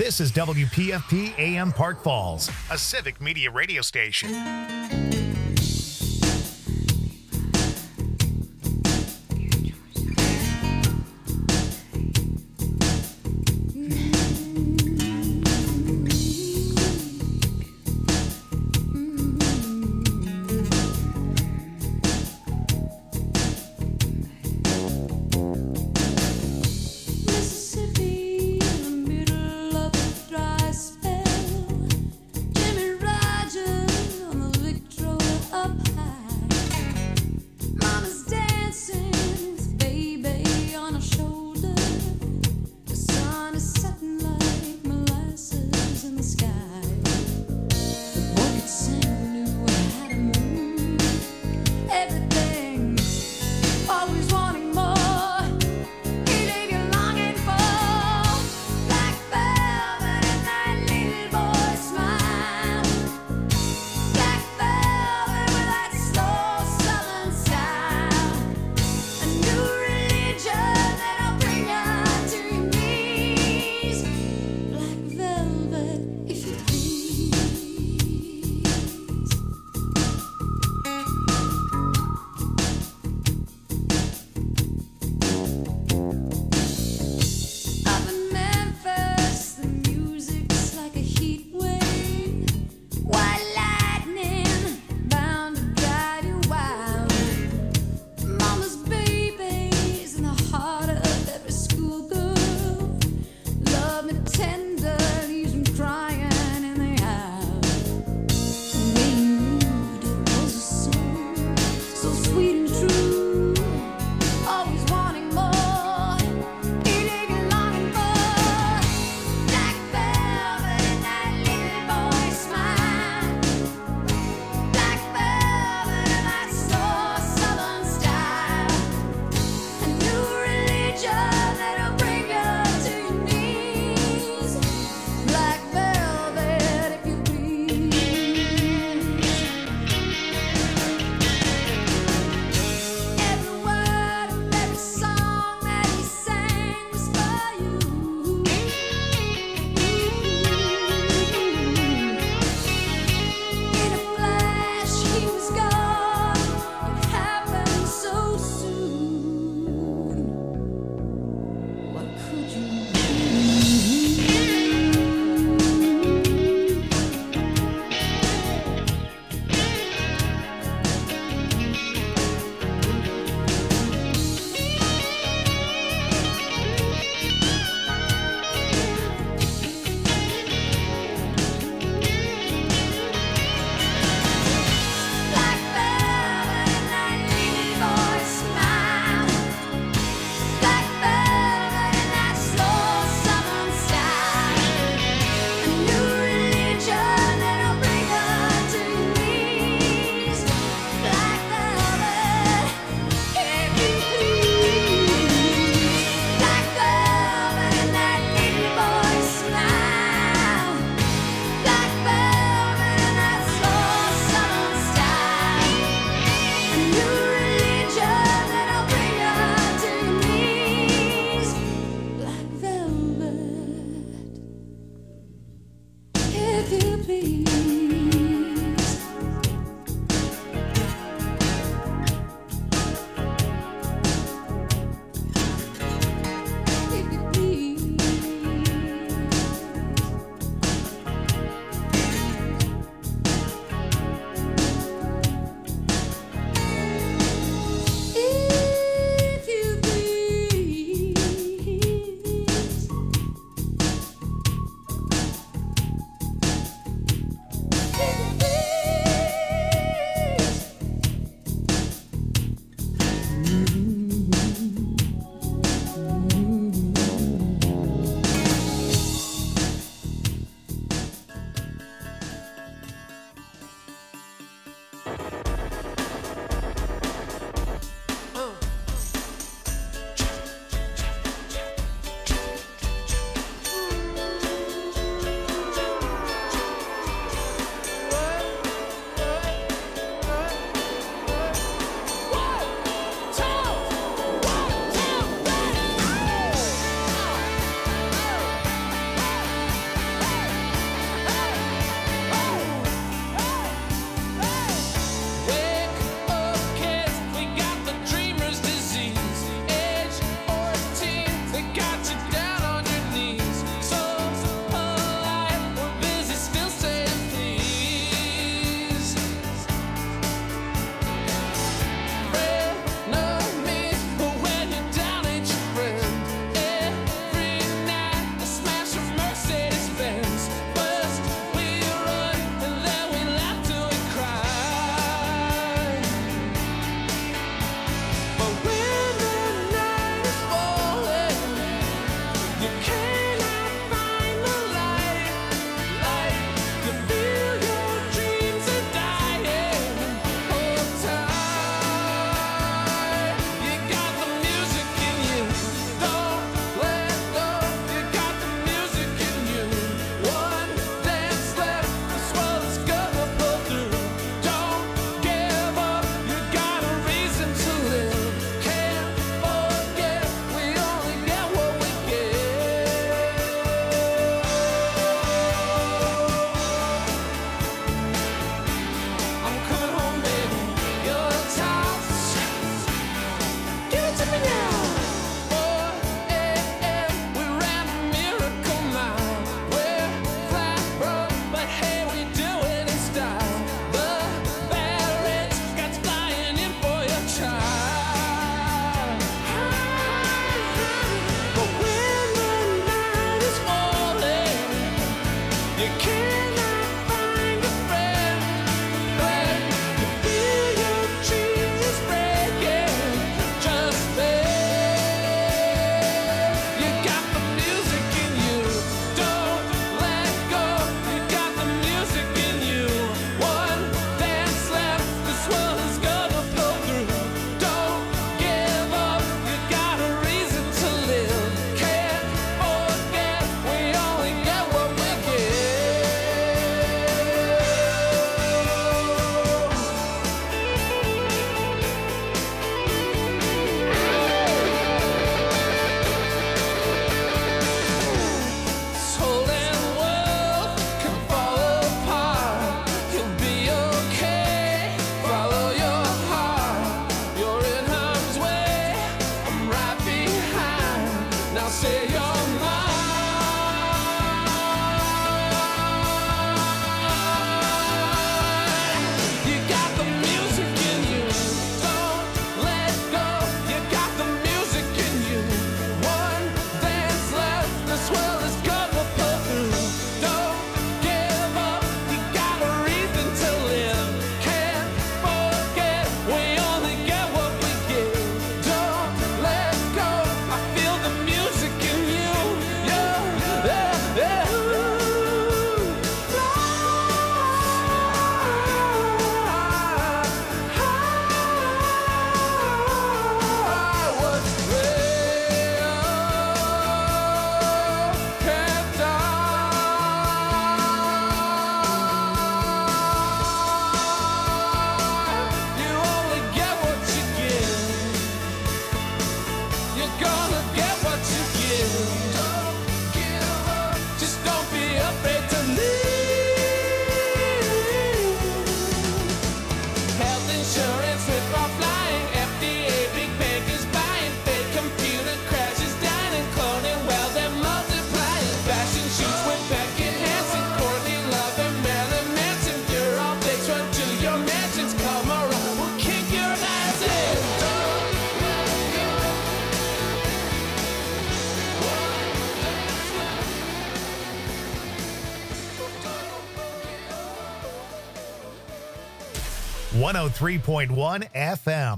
This is WPFP AM Park Falls, a civic media radio station. Victory you're gonna get what you give. Just don't be afraid to leave. Health insurance with for flying, FDA big bank is buying, fake computer crashes, dying, cloning, well they're multiplying. Fashion shoots with Beckett Hansen, Courtney Love and Marilyn Manson. You're all fakes, run to your mansions, come around, we'll kick your ass in. 103.1 FM.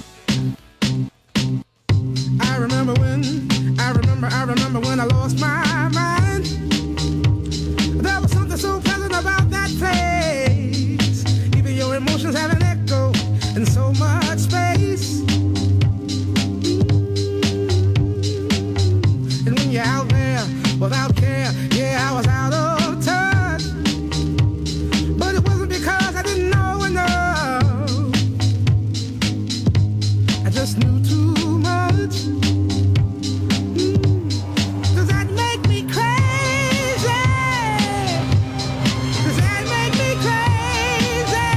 I remember when I lost my everywhere without care. Yeah, I was out of touch. But it wasn't because I didn't know enough. I just knew too much. Does that make me crazy? Does that make me crazy?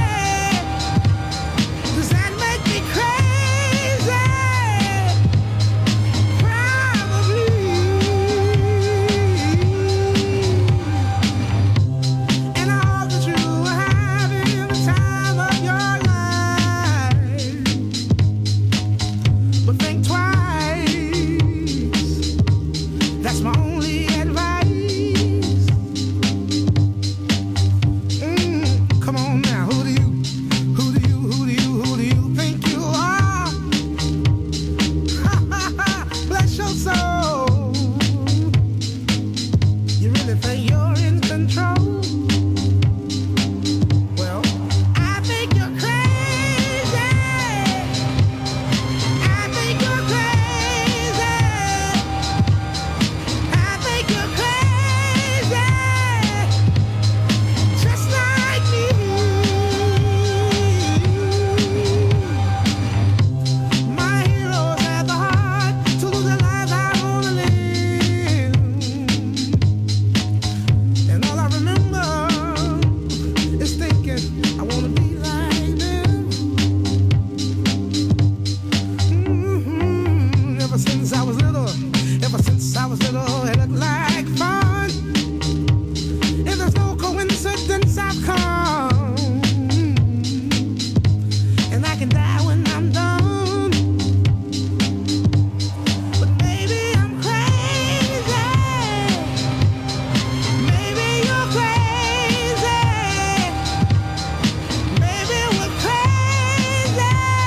Does that make me crazy? Probably. And I hope that you are having the time of your life. But think twice. That's my only advice. Come on now, who do you think you are? Bless your soul. You really think you're in control? Well, I think you're crazy. I think you're crazy. I think you're crazy. Just like me. My heroes had the heart to lose their lives. I wanna live. And all I remember is thinking I wanna be like them. Ever since I was little, it looked like fun. If there's no coincidence, I've come. And I can die when I'm done. But maybe I'm crazy. Maybe you're crazy. Maybe we're crazy.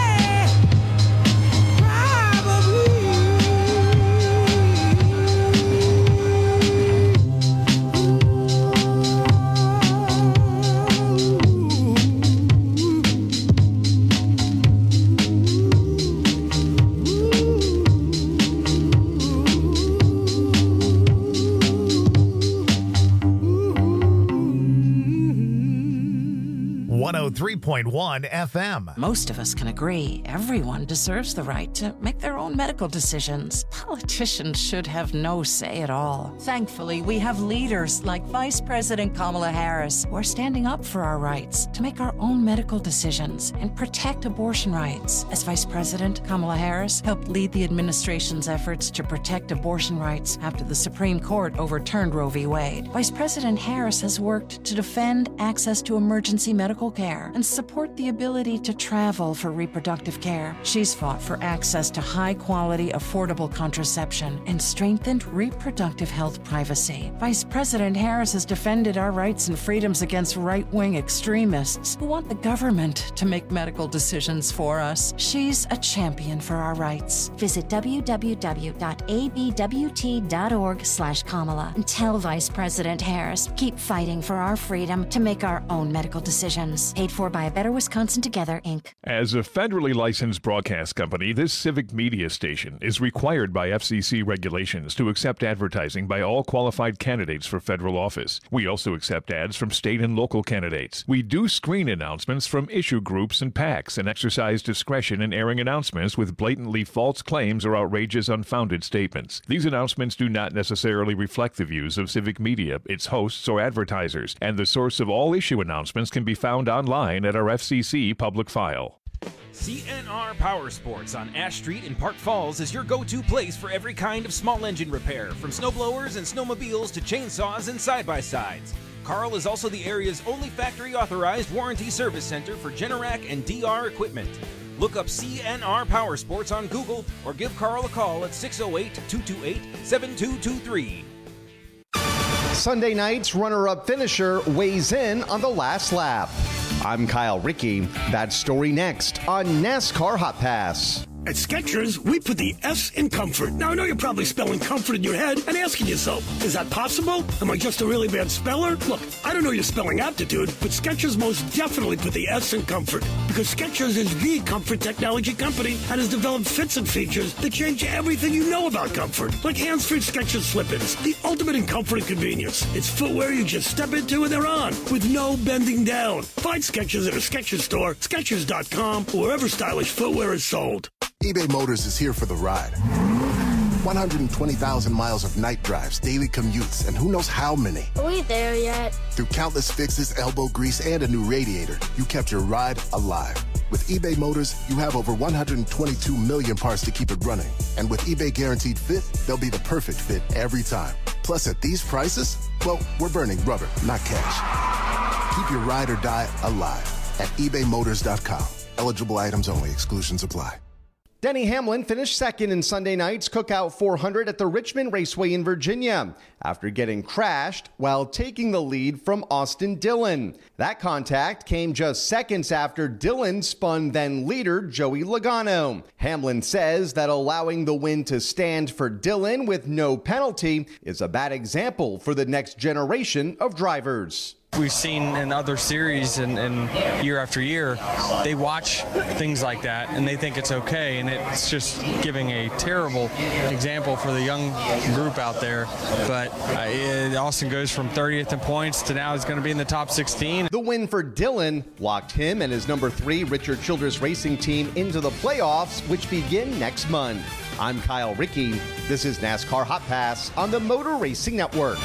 Probably. 103.1 FM. Most of us can agree everyone deserves the right to make their own medical decisions. Politicians should have no say at all. Thankfully, we have leaders like Vice President Kamala Harris who are standing up for our rights to make our own medical decisions and protect abortion rights. As Vice President, Kamala Harris helped lead the administration's efforts to protect abortion rights after the Supreme Court overturned Roe v. Wade. Vice President Harris has worked to defend access to emergency medical care and support the ability to travel for reproductive care. She's fought for access to high-quality, affordable contraception and strengthened reproductive health privacy. Vice President Harris has defended our rights and freedoms against right-wing extremists who want the government to make medical decisions for us. She's a champion for our rights. Visit www.abwt.org/Kamala and tell Vice President Harris, keep fighting for our freedom to make our own medical decisions. Paid for by A Better Wisconsin Together, Inc. As a federally licensed broadcast company, this civic media station is required by FCC regulations to accept advertising by all qualified candidates for federal office. We also accept ads from state and local candidates. We do screen announcements from issue groups and PACs and exercise discretion in airing announcements with blatantly false claims or outrageous, unfounded statements. These announcements do not necessarily reflect the views of civic media, its hosts, or advertisers, and the source of all issue announcements can be found online at our FCC public file. CNR Power Sports on Ash Street in Park Falls is your go-to place for every kind of small engine repair, from snowblowers and snowmobiles to chainsaws and side-by-sides. Carl is also the area's only factory-authorized warranty service center for Generac and DR equipment. Look up CNR Power Sports on Google or give Carl a call at 608-228-7223. Sunday night's runner-up finisher weighs in on the last lap. I'm Kyle Rickey. That story next on NASCAR Hot Pass. At Skechers, we put the S in comfort. Now, I know you're probably spelling comfort in your head and asking yourself, is that possible? Am I just a really bad speller? Look, I don't know your spelling aptitude, but Skechers most definitely put the S in comfort because Skechers is the comfort technology company and has developed fits and features that change everything you know about comfort. Like hands-free Skechers slip-ins, the ultimate in comfort and convenience. It's footwear you just step into and they're on with no bending down. Find Skechers at a Skechers store, Skechers.com, or wherever stylish footwear is sold. eBay Motors is here for the ride. 120,000 miles of night drives, daily commutes, and who knows how many. Are we there yet? Through countless fixes, elbow grease, and a new radiator, you kept your ride alive. With eBay Motors, you have over 122 million parts to keep it running. And with eBay Guaranteed Fit, they'll be the perfect fit every time. Plus, at these prices, well, we're burning rubber, not cash. Keep your ride or die alive at ebaymotors.com. Eligible items only. Exclusions apply. Denny Hamlin finished second in Sunday night's Cookout 400 at the Richmond Raceway in Virginia after getting crashed while taking the lead from Austin Dillon. That contact came just seconds after Dillon spun then leader Joey Logano. Hamlin says that allowing the win to stand for Dillon with no penalty is a bad example for the next generation of drivers. We've seen in other series and year after year, they watch things like that and they think it's okay, and it's just giving a terrible example for the young group out there. But Austin goes from 30th in points to now he's going to be in the top 16. The win for Dillon locked him and his number 3 Richard Childress Racing team into the playoffs, which begin next month. I'm Kyle Rickey. This is NASCAR Hot Pass on the Motor Racing Network.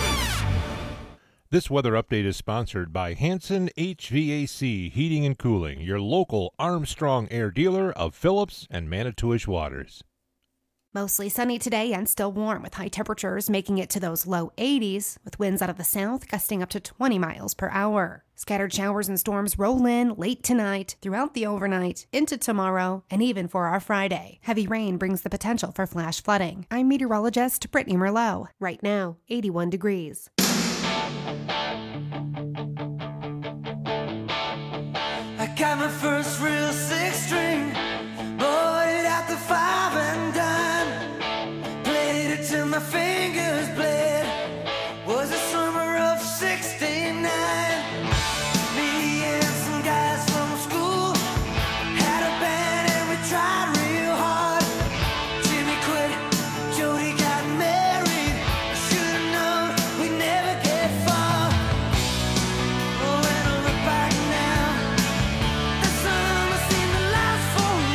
This weather update is sponsored by Hanson HVAC Heating and Cooling, your local Armstrong Air dealer of Phillips and Manitowish Waters. Mostly sunny today and still warm with high temperatures making it to those low 80s, with winds out of the south gusting up to 20 miles per hour. Scattered showers and storms roll in late tonight, throughout the overnight, into tomorrow, and even for our Friday. Heavy rain brings the potential for flash flooding. I'm meteorologist Brittany Merlot. Right now, 81 degrees. I got my first real 6-string, bought it at the 5 and dime, played it till my fingers bled, was the summer of 69, me and some guys from school, had a band and we tried real hard, Jimmy quit, Jody got married, I should've known we'd never get far, oh, and I look back now. The summer seemed to last forever.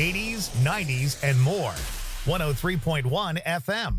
80s, 90s, and more. 103.1 FM.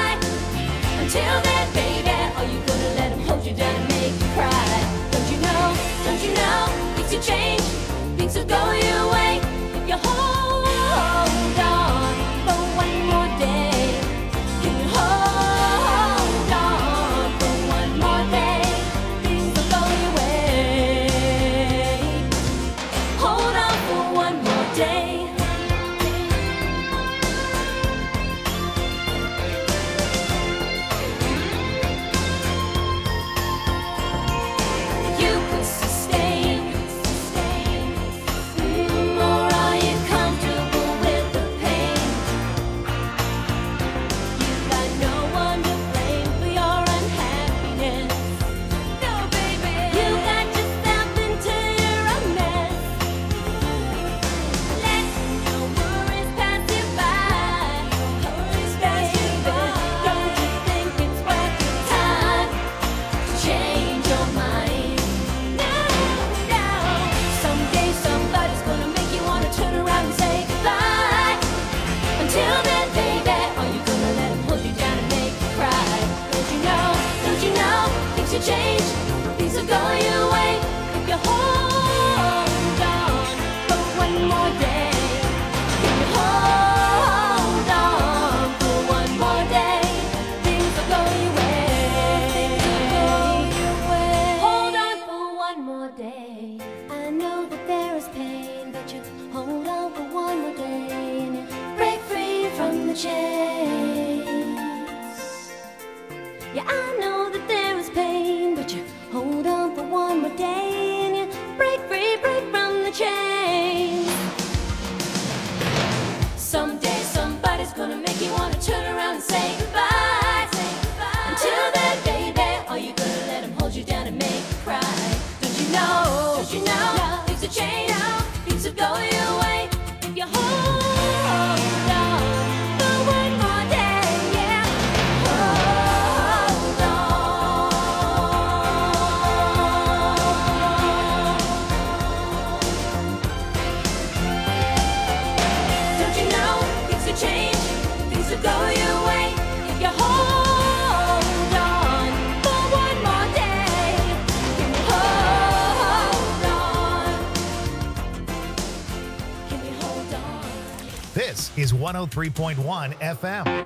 Until then, baby, are you gonna let him hold you down and make you cry? Don't you know the chase. Yeah, I know that there is pain, but you hold on for one more day and you break free, break from the chains. Someday somebody's gonna make you wanna turn around and say goodbye. Until then, baby, are you gonna let him hold you down and make you cry? Don't you know, things will change, things will go your way if you hold on for one more day, yeah. Hold on. Don't you know, things will change, things will go your way if you hold on for one more day. Can you hold on? Can you hold on? This is 103.1 FM.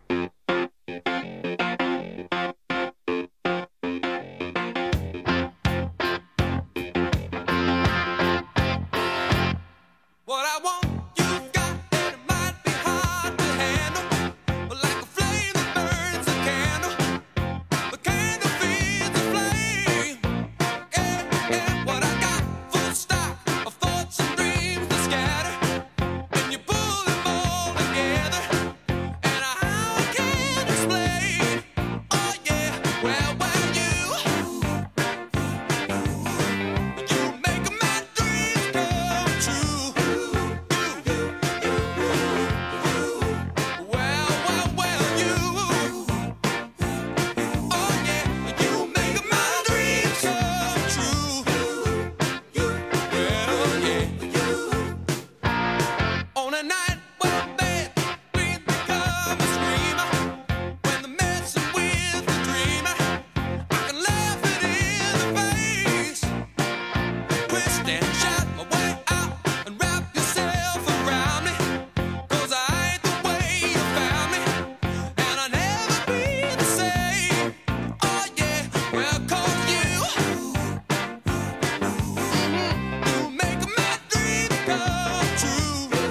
What I want, you've got, and it might be hard to handle. But like a flame that burns a candle, the candle feeds the flame. Yeah, what I got, full stock of thoughts and dreams that scatter. When you pull them all together, and how I can't explain. Oh yeah, well, you make my dreams come true. On a night when bad dreams become a screamer, when they're messing with the dreamer, I can laugh it in the face. Twist and shout my way out and wrap yourself around me, 'cause I ain't the way you found me, and I'll never be the same. Oh yeah, well, 'cause you make my dreams come true.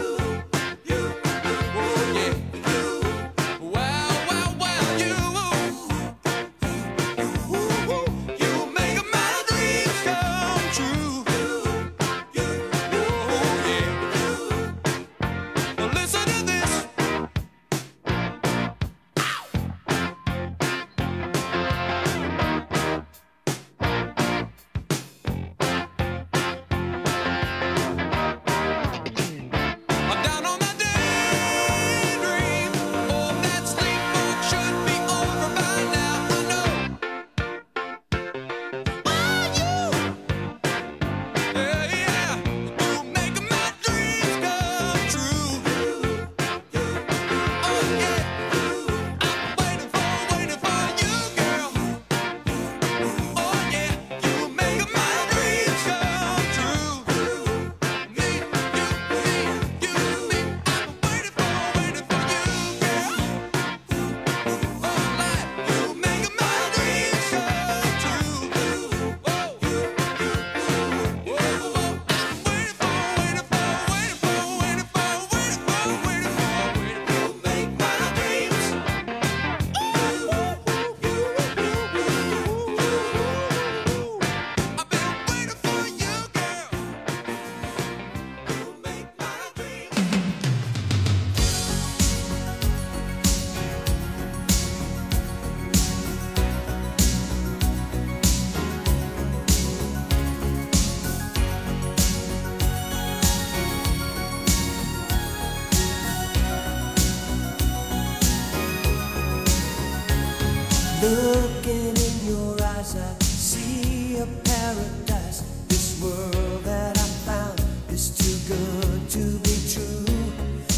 Looking in your eyes, I see a paradise. This world that I found is too good to be true.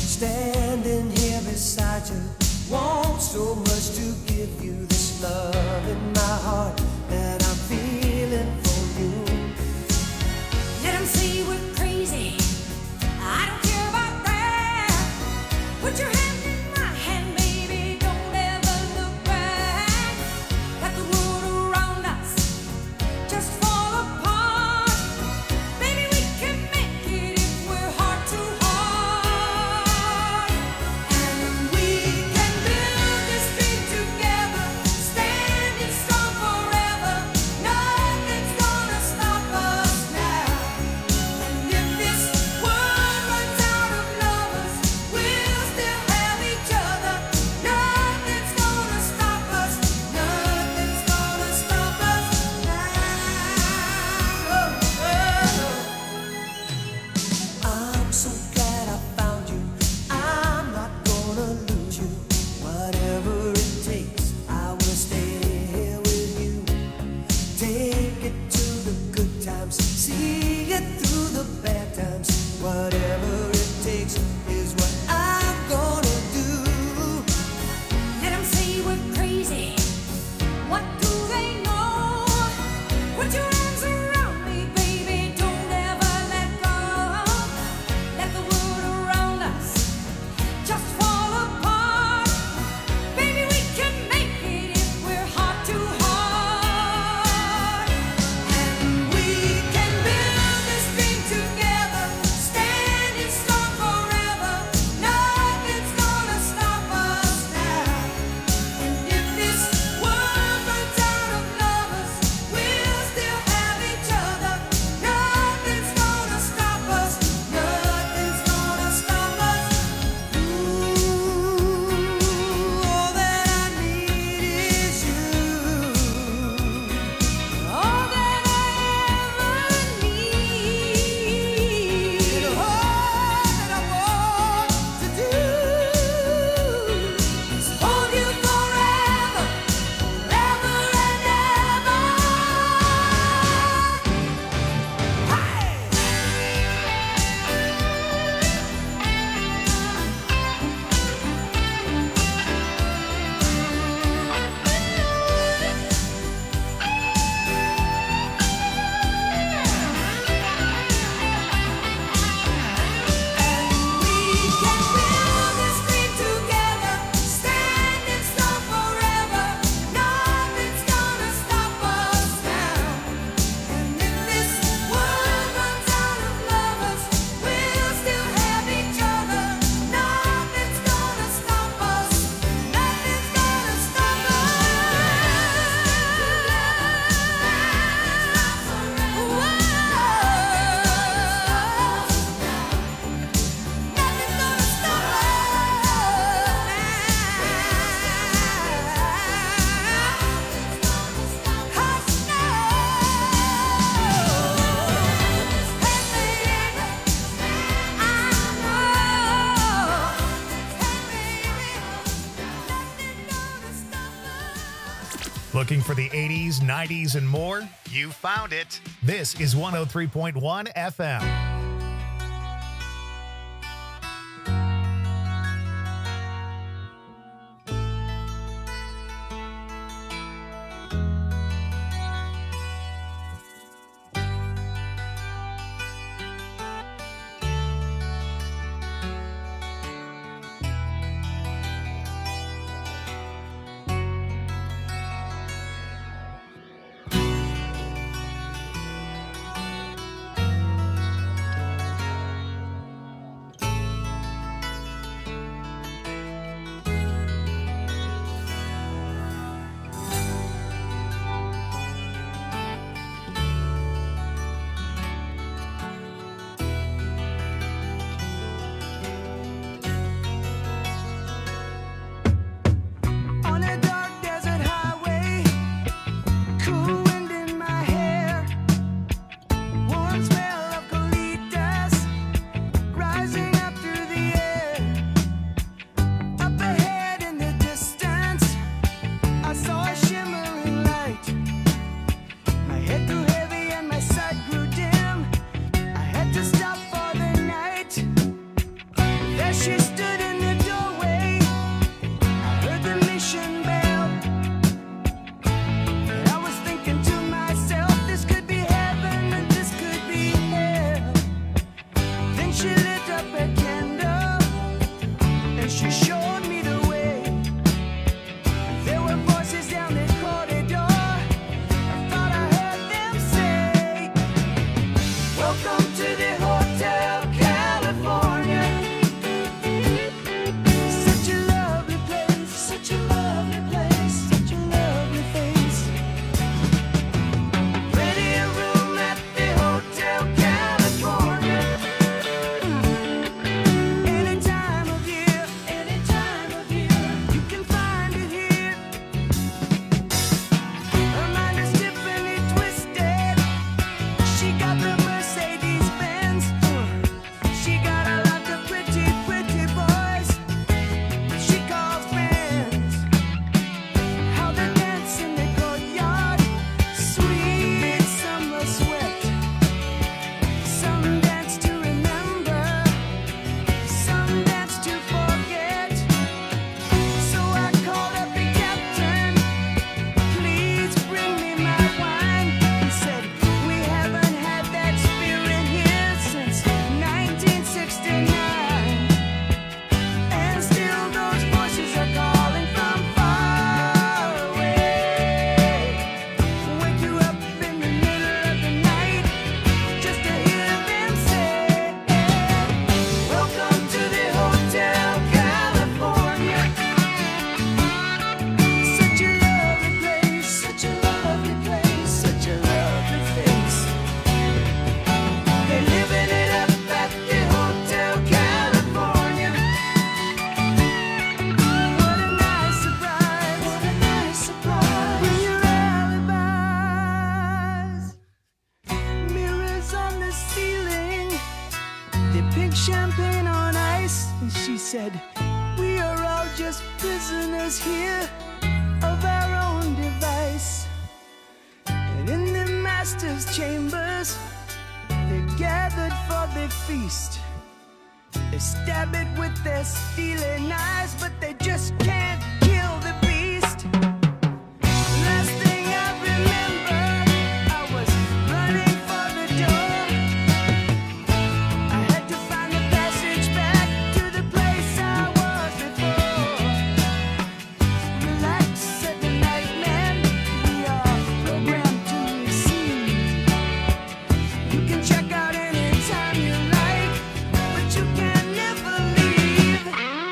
Standing here beside you, want so much to give you this love in my heart that I'm feeling for you. Let 'em say we're crazy. I don't care about that. Put your hand in my hand, baby. Don't ever look back. Let the world around us just fall apart. Baby, we can make it if we're heart to heart. And we stage is what I'm gonna do. Let 'em say we're crazy. What do they know? Put your arms around me, baby. Don't ever let go. Let the world around us just fall apart. Baby, we can make it if we're heart to heart. And we can build this dream together, standing strong forever. Nothing's gonna stop us now. And if this world runs out of lovers, we'll still have each other. Nothing's gonna stop us. Nothing's gonna stop us. Ooh, all that I need is you. All that I ever need. And all that I want to do is hold you forever, forever and ever. We can build this dream together, standing strong forever. Nothing's gonna stop us now. And if this world runs out of lovers, we'll still have each other. Nothing's gonna stop us. Nothing's gonna stop Looking for the 80s, 90s, and more? You found it. This is 103.1 FM. On a dark desert highway, cool wind in my hair, warm smell of colitas rising up through the air. Up ahead in the distance, I saw a shimmering light. My head grew heavy and my sight grew dim. I had to stop for the night. There she stood in the doorway. Heard the mission bell, and I was thinking to myself, this could be heaven and this could be hell. Then she lit up a candle, and she showed me the way. There were voices down the corridor. I thought I heard them say, welcome to the Hotel California. Such a lovely place, such a lovely place, such a lovely face. Plenty of room at the Hotel California. And she said, we are all just prisoners here of our own device. And in the master's chambers, they're gathered for the feast. They stab it with their steely knives, but they just can't kill the beast. Last thing I remember, I was running for the door. I had to find the passage back to the place I was before. Relax, said the night man, we are programmed to receive. You can check out anytime you like, but you can never leave.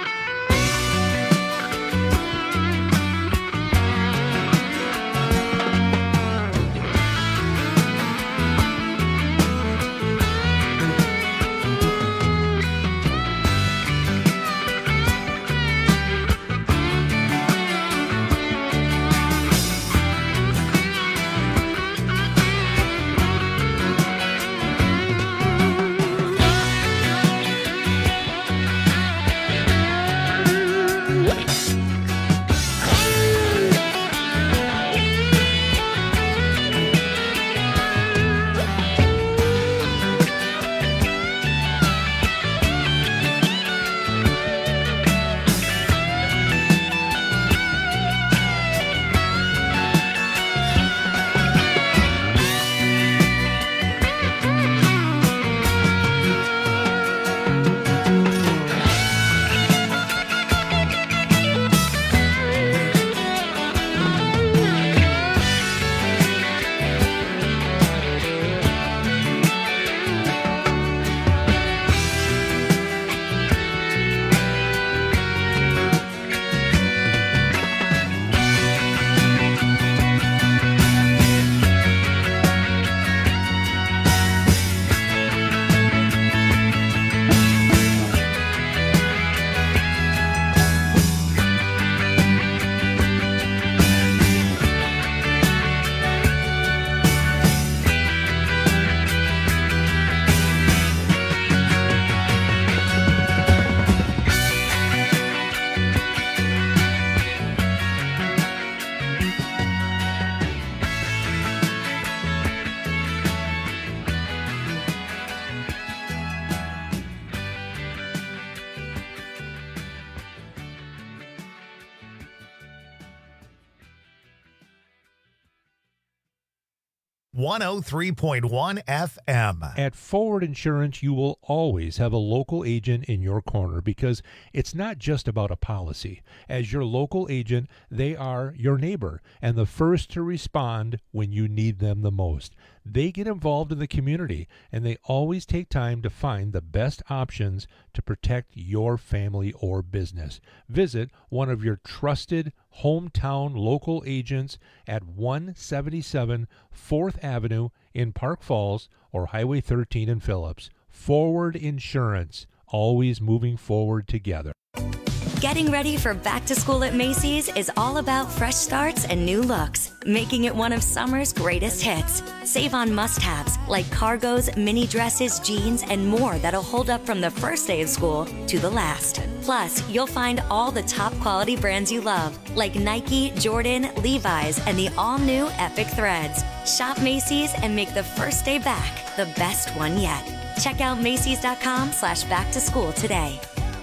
.1 FM. At Forward Insurance, you will always have a local agent in your corner because it's not just about a policy. As your local agent, they are your neighbor and the first to respond when you need them the most. They get involved in the community and they always take time to find the best options to protect your family or business. Visit one of your trusted hometown local agents at 177 4th Avenue in Park Falls or Highway 13 in Phillips. Forward Insurance, always moving forward together. Getting ready for back to school at Macy's is all about fresh starts and new looks, making it one of summer's greatest hits. Save on must-haves like cargos, mini dresses, jeans, and more that'll hold up from the first day of school to the last. Plus, you'll find all the top quality brands you love, like Nike, Jordan, Levi's, and the all-new Epic Threads. Shop Macy's and make the first day back the best one yet. Check out Macy's.com/back to school today.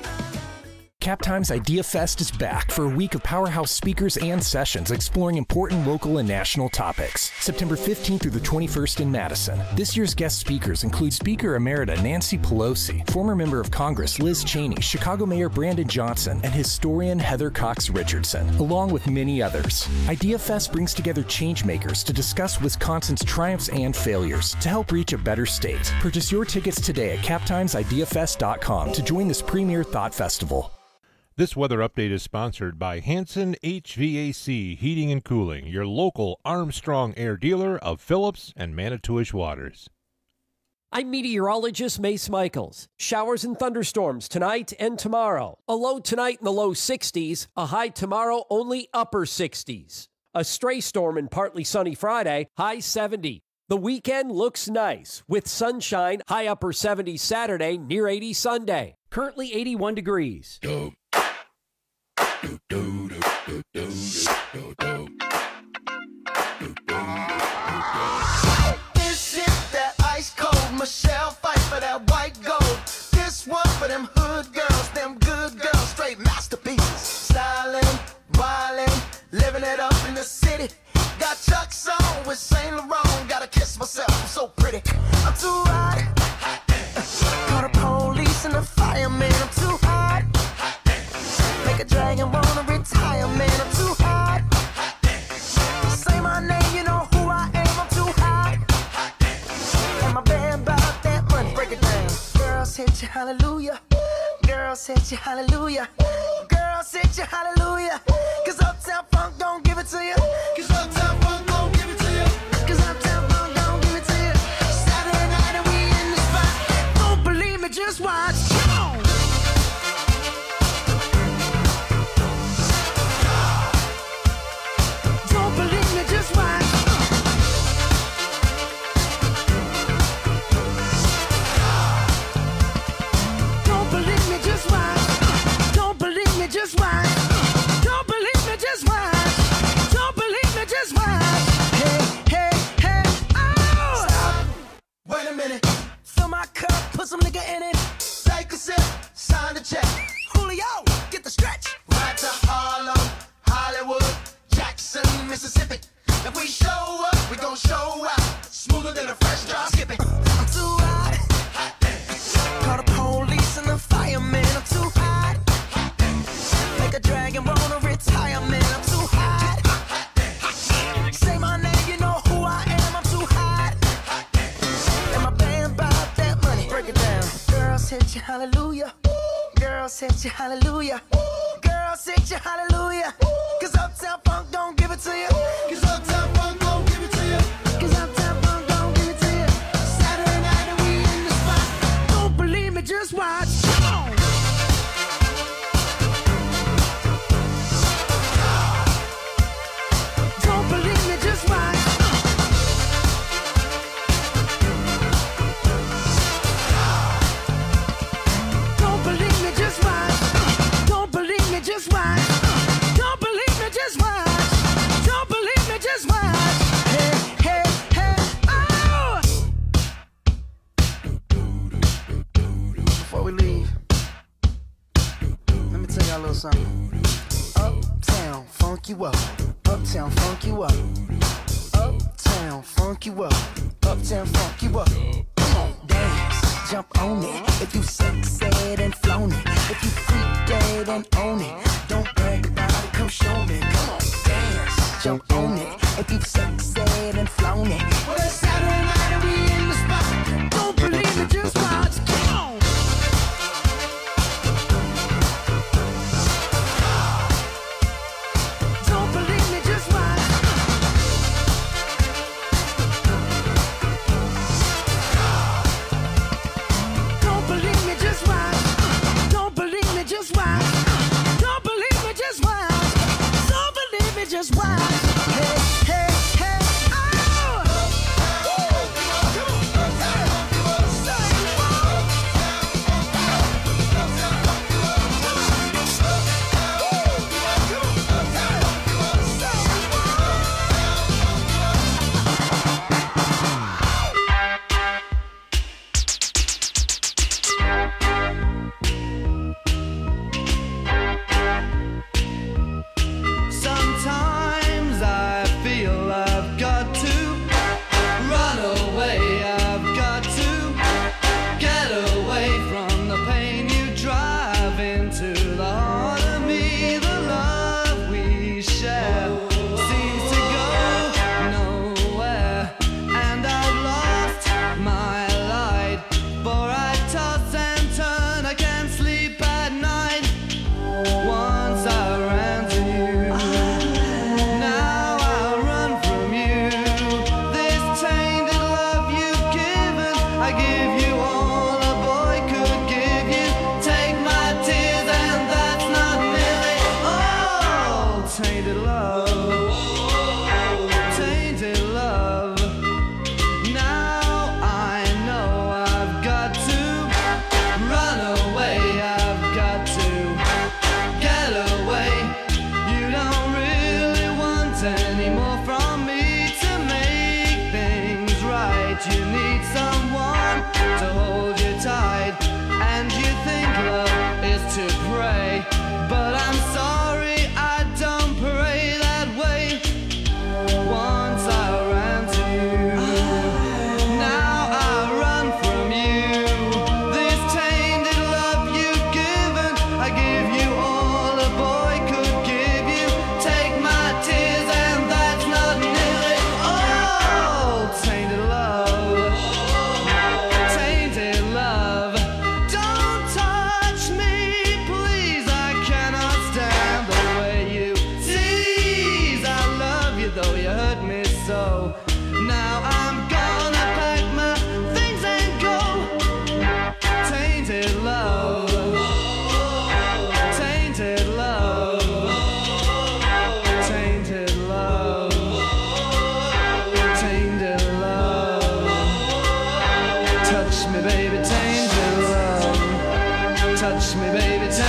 Cap Times Idea Fest is back for a week of powerhouse speakers and sessions exploring important local and national topics. September 15th through the 21st in Madison. This year's guest speakers include Speaker Emerita Nancy Pelosi, former member of Congress Liz Cheney, Chicago Mayor Brandon Johnson, and historian Heather Cox Richardson, along with many others. Idea Fest brings together changemakers to discuss Wisconsin's triumphs and failures to help reach a better state. Purchase your tickets today at captimesideafest.com to join this premier thought festival. This weather update is sponsored by Hanson HVAC Heating and Cooling, your local Armstrong Air dealer of Phillips and Manitowish Waters. I'm meteorologist Mace Michaels. Showers and thunderstorms tonight and tomorrow. A low tonight in the low 60s, a high tomorrow only upper 60s. A stray storm and partly sunny Friday, high 70. The weekend looks nice with sunshine, high upper 70s Saturday, near 80 Sunday. Currently 81 degrees. This is that ice cold Michelle fight for that white gold. This one for them hood girls, them good girls, straight masterpieces. Styling, wildin', living it up in the city. Got Chuck's on with Saint Laurent. Gotta kiss myself, I'm so pretty. I'm too hot. Call the police and the fireman. I'm too hot. Make a dragon wanna retire, man. I'm too hot. Say my name, you know who I am. I'm too hot. And my band bought that money. Break it down. Girls hit you, hallelujah. Girls hit you, hallelujah. Girls hit you, hallelujah. Cause Uptown Funk don't give it to you. Cause Uptown Funk don't give it to you. Cause Uptown Funk don't give it to you. Saturday night and we in the spot. Don't believe me, just watch. Come on. Don't believe me, just watch. Don't believe me, just watch. Don't believe me, just watch. Don't believe me, just watch. Don't believe me, just watch. Hey, hey, hey, oh! Stop. Wait a minute. Fill my cup, put some nigga in it. Take a sip, sign the check. Julio, get the stretch. Right to Harlem, Hollywood, Jackson, Mississippi. If we show up, we gon' show out. Smoother than a fresh drop skipping. I'm too hot. Call the police and the fireman. I'm too hot. Make a dragon wanna retire, man. I'm too hot. Say my name, you know who I am. I'm too hot. And my band bought that money. Break it down. Girls hit you, hallelujah. Girls hit you, hallelujah. Girls hit you, hallelujah. Cause Uptown Funk don't give it to you. Cause Uptown Funk don't give it to you. Cause Uptown Funk don't give it to you. Saturday night and we in the spot. Don't believe me, just watch. Come on. Don't believe me, just watch. Don't believe me, just watch. Don't believe me, just watch. Don't believe me, just watch. Don't believe me, just watch. Hey, hey, hey, oh! Before we leave, let me tell y'all a little something. Uptown, funk you up. Uptown, funk you up. Uptown, funk you up. Uptown, funk you up. Come on, dance, jump on it. If you sexed and flown it. If you freak dead and own it. Don't brag about it, come show me. Come on, dance, jump on it. If you sexed and flown it. Well, it's Saturday night and we in the spot. Don't believe me, just watch. Come on. Don't believe me, just watch. Don't believe me, just watch. Don't believe me, just watch. Don't baby, tell